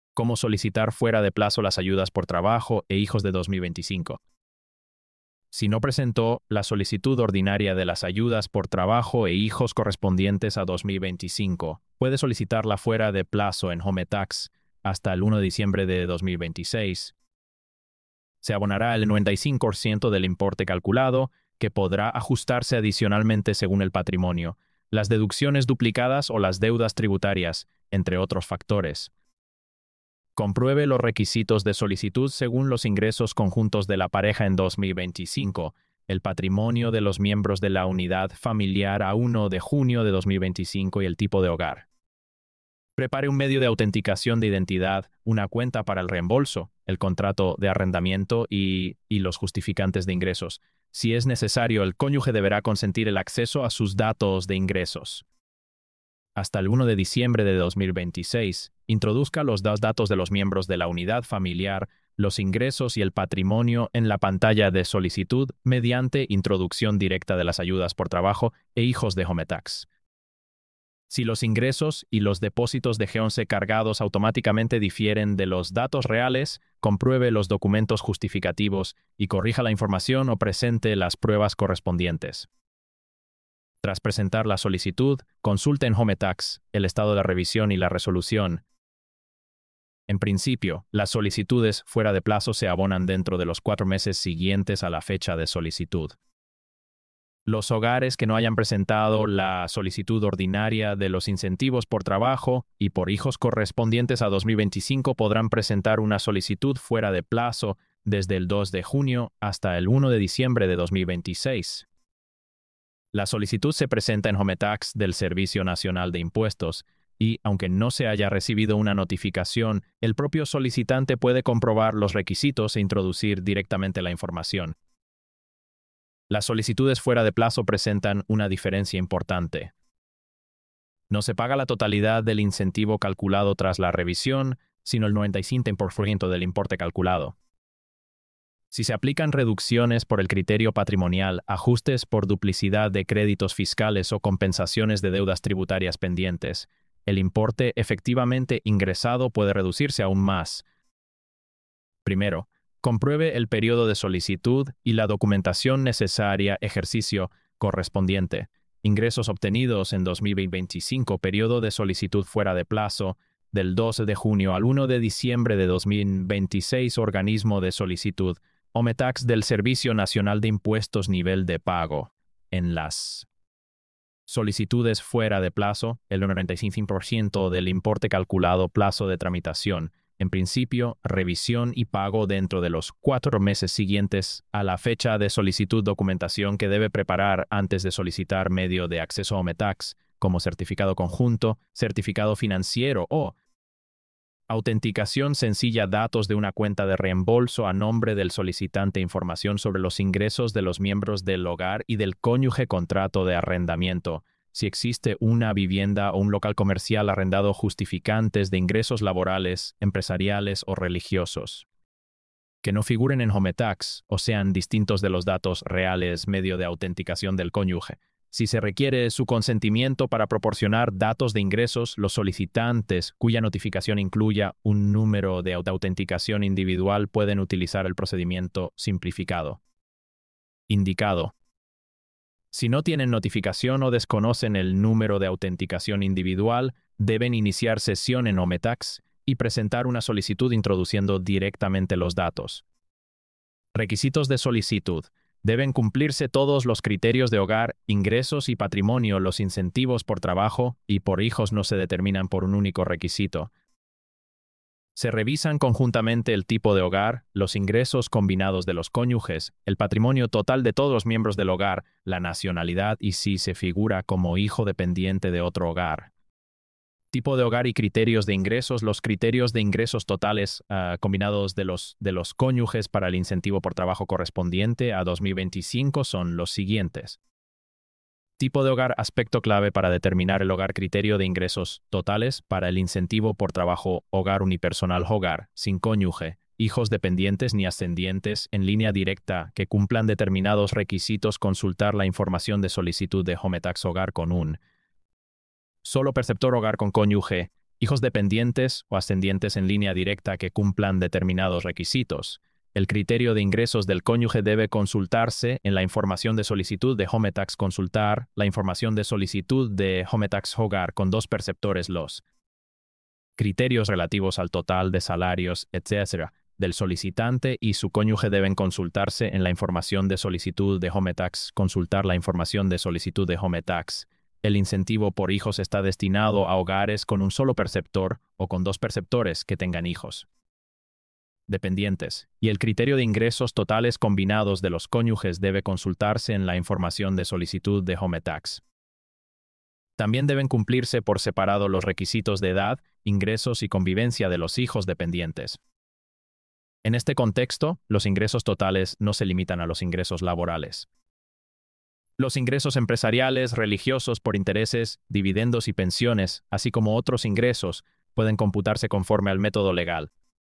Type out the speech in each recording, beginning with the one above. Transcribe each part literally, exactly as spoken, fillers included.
Cómo solicitar fuera de plazo las ayudas por trabajo e hijos de dos mil veinticinco. Si no presentó la solicitud ordinaria de las ayudas por trabajo e hijos correspondientes a dos mil veinticinco, puede solicitarla fuera de plazo en Home Tax hasta el primero de diciembre de dos mil veintiséis. Se abonará el noventa y cinco por ciento del importe calculado, que podrá ajustarse adicionalmente según el patrimonio, las deducciones duplicadas o las deudas tributarias, entre otros factores. Compruebe los requisitos de solicitud según los ingresos conjuntos de la pareja en dos mil veinticinco, el patrimonio de los miembros de la unidad familiar a primero de junio de dos mil veinticinco y el tipo de hogar. Prepare un medio de autenticación de identidad, una cuenta para el reembolso, el contrato de arrendamiento y, y los justificantes de ingresos. Si es necesario, el cónyuge deberá consentir el acceso a sus datos de ingresos. Hasta el primero de diciembre de dos mil veintiséis, introduzca los dos datos de los miembros de la unidad familiar, los ingresos y el patrimonio en la pantalla de solicitud mediante introducción directa de las ayudas por trabajo e hijos de Home Tax. Si los ingresos y los depósitos de G once cargados automáticamente difieren de los datos reales, compruebe los documentos justificativos y corrija la información o presente las pruebas correspondientes. Tras presentar la solicitud, consulte en Home Tax el estado de revisión y la resolución. En principio, las solicitudes fuera de plazo se abonan dentro de los cuatro meses siguientes a la fecha de solicitud. Los hogares que no hayan presentado la solicitud ordinaria de los incentivos por trabajo y por hijos correspondientes a dos mil veinticinco podrán presentar una solicitud fuera de plazo desde el dos de junio hasta el primero de diciembre de dos mil veintiséis. La solicitud se presenta en Home Tax del Servicio Nacional de Impuestos y, aunque no se haya recibido una notificación, el propio solicitante puede comprobar los requisitos e introducir directamente la información. Las solicitudes fuera de plazo presentan una diferencia importante. No se paga la totalidad del incentivo calculado tras la revisión, sino el noventa y cinco por ciento del importe calculado. Si se aplican reducciones por el criterio patrimonial, ajustes por duplicidad de créditos fiscales o compensaciones de deudas tributarias pendientes, el importe efectivamente ingresado puede reducirse aún más. Primero, compruebe el periodo de solicitud y la documentación necesaria ejercicio correspondiente. Ingresos obtenidos en dos mil veinticinco, periodo de solicitud fuera de plazo, del doce de junio al primero de diciembre de dos mil veintiséis, organismo de solicitud, Home Tax del Servicio Nacional de Impuestos, nivel de pago. En las solicitudes fuera de plazo, el noventa y cinco por ciento del importe calculado, plazo de tramitación. En principio, revisión y pago dentro de los cuatro meses siguientes a la fecha de solicitud, documentación que debe preparar antes de solicitar medio de acceso a Home Tax, como certificado conjunto, certificado financiero o autenticación sencilla, datos de una cuenta de reembolso a nombre del solicitante, información sobre los ingresos de los miembros del hogar y del cónyuge, contrato de arrendamiento. Si existe una vivienda o un local comercial arrendado, justificantes de ingresos laborales, empresariales o religiosos, que no figuren en Home Tax o sean distintos de los datos reales, medio de autenticación del cónyuge. Si se requiere su consentimiento para proporcionar datos de ingresos, los solicitantes cuya notificación incluya un número de autenticación individual pueden utilizar el procedimiento simplificado indicado. Si no tienen notificación o desconocen el número de autenticación individual, deben iniciar sesión en Home Tax y presentar una solicitud introduciendo directamente los datos. Requisitos de solicitud. Deben cumplirse todos los criterios de hogar, ingresos y patrimonio. Los incentivos por trabajo y por hijos no se determinan por un único requisito. Se revisan conjuntamente el tipo de hogar, los ingresos combinados de los cónyuges, el patrimonio total de todos los miembros del hogar, la nacionalidad y si se figura como hijo dependiente de otro hogar. Tipo de hogar y criterios de ingresos. Los criterios de ingresos totales uh, combinados de los, de los cónyuges para el incentivo por trabajo correspondiente a dos mil veinticinco son los siguientes. Tipo de hogar, aspecto clave para determinar el hogar. Criterio de ingresos totales para el incentivo por trabajo, hogar unipersonal, hogar, sin cónyuge, hijos dependientes ni ascendientes, en línea directa, que cumplan determinados requisitos. Consultar la información de solicitud de Home Tax hogar con un solo perceptor, hogar con cónyuge, Hijos dependientes o ascendientes en línea directa que cumplan determinados requisitos. El criterio de ingresos del cónyuge debe consultarse en la información de solicitud de Home Tax consultar, la información de solicitud de Home Tax Hogar con dos perceptores los criterios relativos al total de salarios, etcétera, del solicitante y su cónyuge deben consultarse en la información de solicitud de Home Tax consultar la información de solicitud de Home Tax. El incentivo por hijos está destinado a hogares con un solo perceptor o con dos perceptores que tengan hijos dependientes, y el criterio de ingresos totales combinados de los cónyuges debe consultarse en la información de solicitud de Home Tax. También deben cumplirse por separado los requisitos de edad, ingresos y convivencia de los hijos dependientes. En este contexto, los ingresos totales no se limitan a los ingresos laborales. Los ingresos empresariales, religiosos por intereses, dividendos y pensiones, así como otros ingresos, pueden computarse conforme al método legal.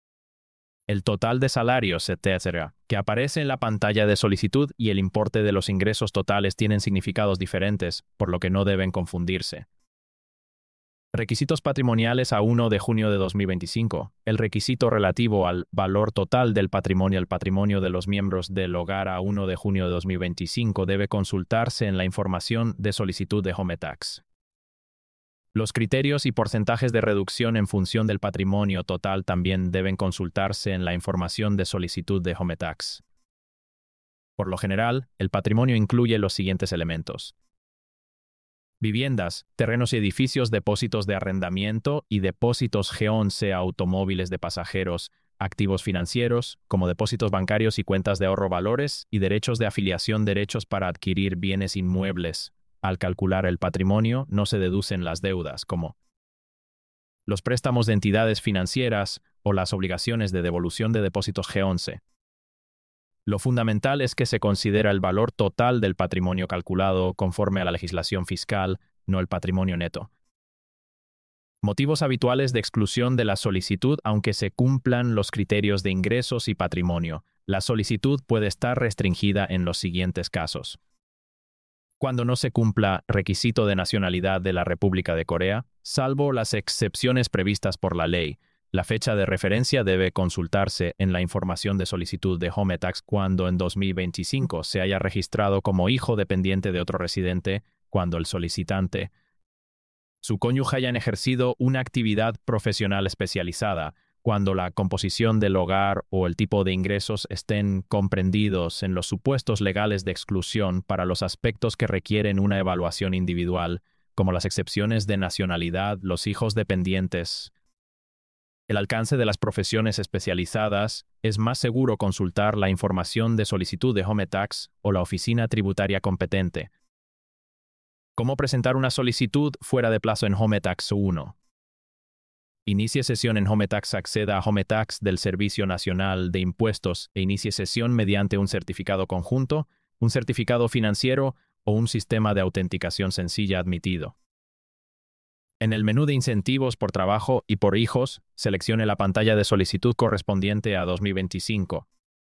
El total de salarios, etcétera, que aparece en la pantalla de solicitud y el importe de los ingresos totales tienen significados diferentes, por lo que no deben confundirse. Requisitos patrimoniales a primero de junio de dos mil veinticinco. El requisito relativo al valor total del patrimonio al patrimonio de los miembros del hogar a primero de junio de dos mil veinticinco debe consultarse en la información de solicitud de Home Tax. Los criterios y porcentajes de reducción en función del patrimonio total también deben consultarse en la información de solicitud de Home Tax. Por lo general, el patrimonio incluye los siguientes elementos: viviendas, terrenos y edificios, depósitos de arrendamiento y depósitos G once, automóviles de pasajeros, activos financieros, como depósitos bancarios y cuentas de ahorro valores, y derechos de afiliación, derechos para adquirir bienes inmuebles. Al calcular el patrimonio, no se deducen las deudas, como los préstamos de entidades financieras o las obligaciones de devolución de depósitos G once. Lo fundamental es que se considera el valor total del patrimonio calculado conforme a la legislación fiscal, no el patrimonio neto. Motivos habituales de exclusión de la solicitud. Aunque se cumplan los criterios de ingresos y patrimonio, la solicitud puede estar restringida en los siguientes casos: cuando no se cumpla requisito de nacionalidad de la República de Corea, salvo las excepciones previstas por la ley. La fecha de referencia debe consultarse en la información de solicitud de Home Tax cuando en dos mil veinticinco se haya registrado como hijo dependiente de otro residente, cuando el solicitante, su cónyuge hayan ejercido una actividad profesional especializada, cuando la composición del hogar o el tipo de ingresos estén comprendidos en los supuestos legales de exclusión para los aspectos que requieren una evaluación individual, como las excepciones de nacionalidad, los hijos dependientes. El alcance de las profesiones especializadas. Es más seguro consultar la información de solicitud de Home Tax o la oficina tributaria competente. ¿Cómo presentar una solicitud fuera de plazo en Home Tax? uno. Inicie sesión en Home Tax. Acceda a Home Tax del Servicio Nacional de Impuestos e inicie sesión mediante un certificado conjunto, un certificado financiero o un sistema de autenticación sencilla admitido. En el menú de incentivos por trabajo y por hijos, seleccione la pantalla de solicitud correspondiente a dos mil veinticinco.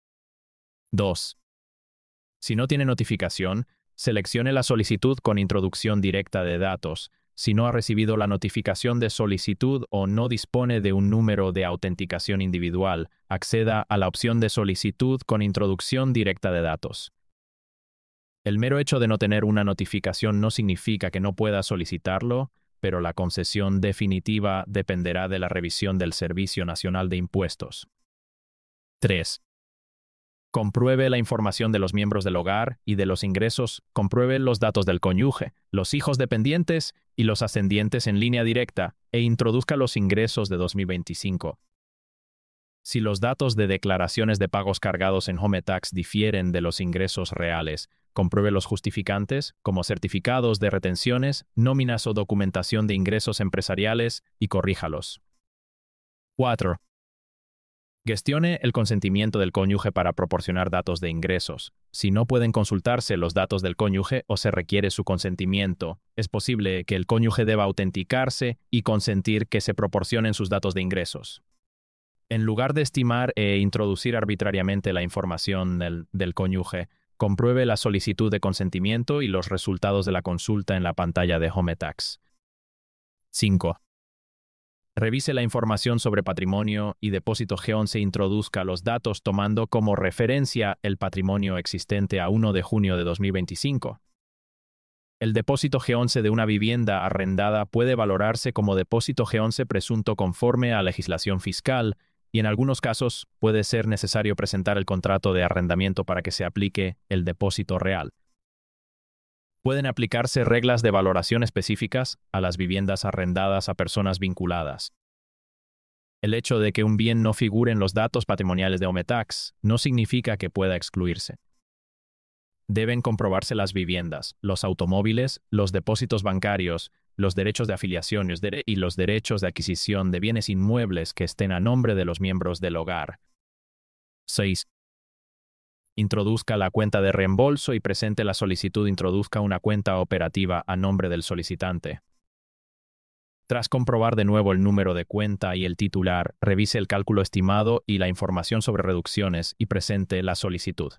dos. Si no tiene notificación, seleccione la solicitud con introducción directa de datos. Si no ha recibido la notificación de solicitud o no dispone de un número de autenticación individual, acceda a la opción de solicitud con introducción directa de datos. El mero hecho de no tener una notificación no significa que no pueda solicitarlo, pero la concesión definitiva dependerá de la revisión del Servicio Nacional de Impuestos. tres. Compruebe la información de los miembros del hogar y de los ingresos. Compruebe los datos del cónyuge, los hijos dependientes y los ascendientes en línea directa e introduzca los ingresos de dos mil veinticinco. Si los datos de declaraciones de pagos cargados en Home Tax difieren de los ingresos reales, compruebe los justificantes, como certificados de retenciones, nóminas o documentación de ingresos empresariales, y corríjalos. cuatro. Gestione el consentimiento del cónyuge para proporcionar datos de ingresos. Si no pueden consultarse los datos del cónyuge o se requiere su consentimiento, es posible que el cónyuge deba autenticarse y consentir que se proporcionen sus datos de ingresos. En lugar de estimar e introducir arbitrariamente la información del, del cónyuge, compruebe la solicitud de consentimiento y los resultados de la consulta en la pantalla de Home Tax. cinco. Revise la información sobre patrimonio y depósito G once e introduzca los datos tomando como referencia el patrimonio existente a primero de junio de dos mil veinticinco. El depósito G once de una vivienda arrendada puede valorarse como depósito G once presunto conforme a legislación fiscal y en algunos casos puede ser necesario presentar el contrato de arrendamiento para que se aplique el depósito real. Pueden aplicarse reglas de valoración específicas a las viviendas arrendadas a personas vinculadas. El hecho de que un bien no figure en los datos patrimoniales de HomeTax no significa que pueda excluirse. Deben comprobarse las viviendas, los automóviles, los depósitos bancarios, los derechos de afiliación y los derechos de adquisición de bienes inmuebles que estén a nombre de los miembros del hogar. seis. Introduzca la cuenta de reembolso y presente la solicitud. Introduzca una cuenta operativa a nombre del solicitante. Tras comprobar de nuevo el número de cuenta y el titular, revise el cálculo estimado y la información sobre reducciones y presente la solicitud.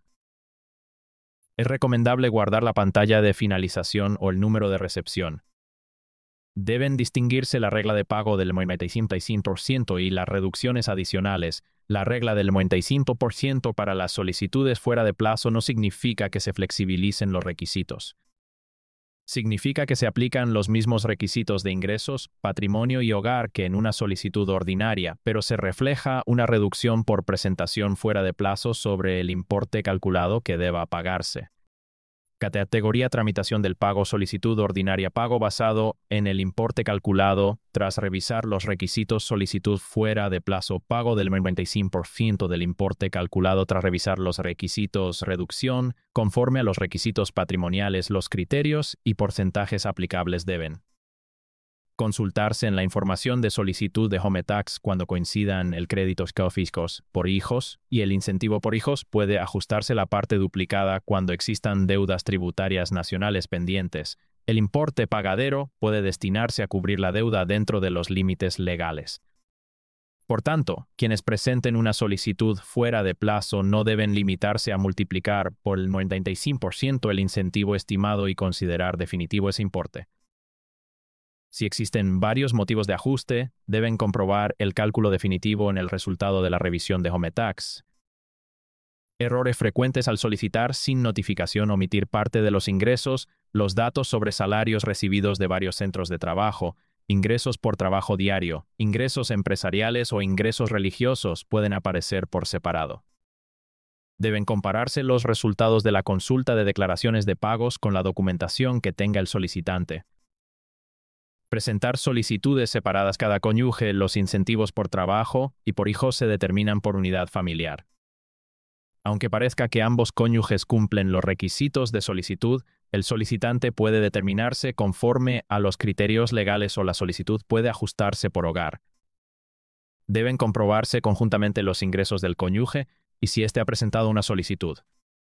Es recomendable guardar la pantalla de finalización o el número de recepción. Deben distinguirse la regla de pago del noventa y cinco por ciento y las reducciones adicionales. La regla del noventa y cinco por ciento para las solicitudes fuera de plazo no significa que se flexibilicen los requisitos. Significa que se aplican los mismos requisitos de ingresos, patrimonio y hogar que en una solicitud ordinaria, pero se refleja una reducción por presentación fuera de plazo sobre el importe calculado que deba pagarse. Categoría tramitación del pago. Solicitud ordinaria. Pago basado en el importe calculado tras revisar los requisitos. Solicitud fuera de plazo. Pago del noventa y cinco por ciento del importe calculado tras revisar los requisitos. Reducción conforme a los requisitos patrimoniales. Los criterios y porcentajes aplicables deben consultarse en la información de solicitud de HomeTax cuando coincidan el crédito fiscos por hijos y el incentivo por hijos. Puede ajustarse la parte duplicada cuando existan deudas tributarias nacionales pendientes. El importe pagadero puede destinarse a cubrir la deuda dentro de los límites legales. Por tanto, quienes presenten una solicitud fuera de plazo no deben limitarse a multiplicar por el noventa y cinco por ciento el incentivo estimado y considerar definitivo ese importe. Si existen varios motivos de ajuste, deben comprobar el cálculo definitivo en el resultado de la revisión de HomeTax. Errores frecuentes al solicitar sin notificación. Omitir parte de los ingresos, los datos sobre salarios recibidos de varios centros de trabajo, ingresos por trabajo diario, ingresos empresariales o ingresos religiosos pueden aparecer por separado. Deben compararse los resultados de la consulta de declaraciones de pagos con la documentación que tenga el solicitante. Presentar solicitudes separadas cada cónyuge. Los incentivos por trabajo y por hijos se determinan por unidad familiar. Aunque parezca que ambos cónyuges cumplen los requisitos de solicitud, el solicitante puede determinarse conforme a los criterios legales o la solicitud puede ajustarse por hogar. Deben comprobarse conjuntamente los ingresos del cónyuge y si éste ha presentado una solicitud.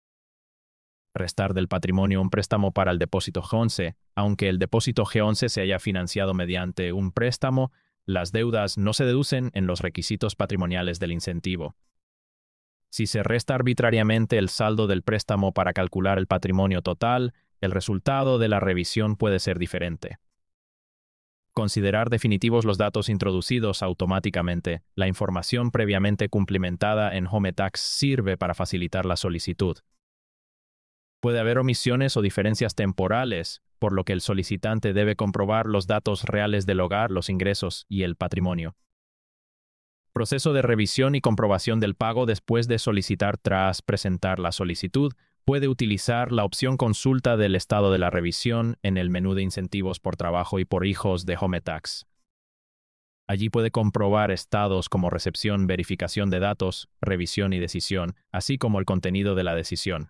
Restar del patrimonio un préstamo para el depósito G once. Aunque el depósito G once se haya financiado mediante un préstamo, las deudas no se deducen en los requisitos patrimoniales del incentivo. Si se resta arbitrariamente el saldo del préstamo para calcular el patrimonio total, el resultado de la revisión puede ser diferente. Considerar definitivos los datos introducidos automáticamente. La información previamente cumplimentada en HomeTax sirve para facilitar la solicitud. Puede haber omisiones o diferencias temporales, por lo que el solicitante debe comprobar los datos reales del hogar, los ingresos y el patrimonio. Proceso de revisión y comprobación del pago después de solicitar. Tras presentar la solicitud, puede utilizar la opción Consulta del estado de la revisión en el menú de incentivos por trabajo y por hijos de HomeTax. Allí puede comprobar estados como recepción, verificación de datos, revisión y decisión, así como el contenido de la decisión.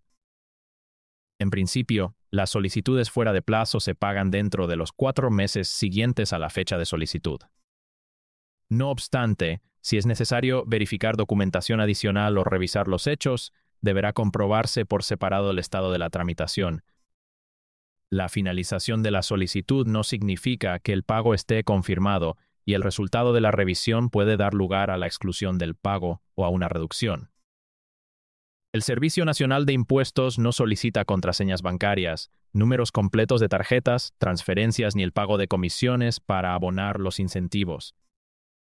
En principio, las solicitudes fuera de plazo se pagan dentro de los cuatro meses siguientes a la fecha de solicitud. No obstante, si es necesario verificar documentación adicional o revisar los hechos, deberá comprobarse por separado el estado de la tramitación. La finalización de la solicitud no significa que el pago esté confirmado y el resultado de la revisión puede dar lugar a la exclusión del pago o a una reducción. El Servicio Nacional de Impuestos no solicita contraseñas bancarias, números completos de tarjetas, transferencias ni el pago de comisiones para abonar los incentivos.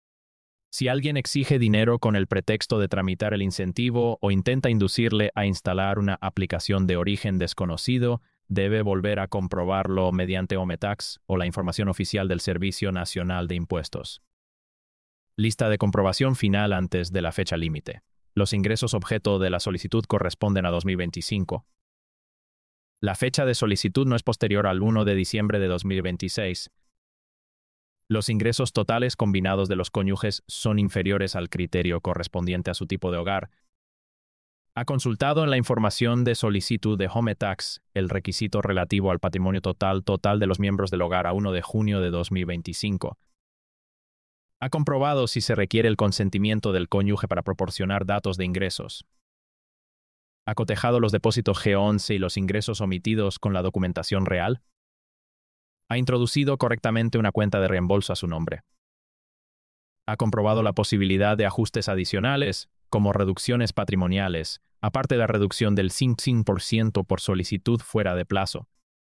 Si alguien exige dinero con el pretexto de tramitar el incentivo o intenta inducirle a instalar una aplicación de origen desconocido, debe volver a comprobarlo mediante OMETAX o la información oficial del Servicio Nacional de Impuestos. Lista de comprobación final antes de la fecha límite. Los ingresos objeto de la solicitud corresponden a dos mil veinticinco. La fecha de solicitud no es posterior al primero de diciembre de dos mil veintiséis. Los ingresos totales combinados de los cónyuges son inferiores al criterio correspondiente a su tipo de hogar. Ha consultado en la información de solicitud de HomeTax el requisito relativo al patrimonio total total de los miembros del hogar a primero de junio de dos mil veinticinco. Ha comprobado si se requiere el consentimiento del cónyuge para proporcionar datos de ingresos. Ha cotejado los depósitos G once y los ingresos omitidos con la documentación real. Ha introducido correctamente una cuenta de reembolso a su nombre. Ha comprobado la posibilidad de ajustes adicionales, como reducciones patrimoniales, aparte de la reducción del cinco por ciento por solicitud fuera de plazo.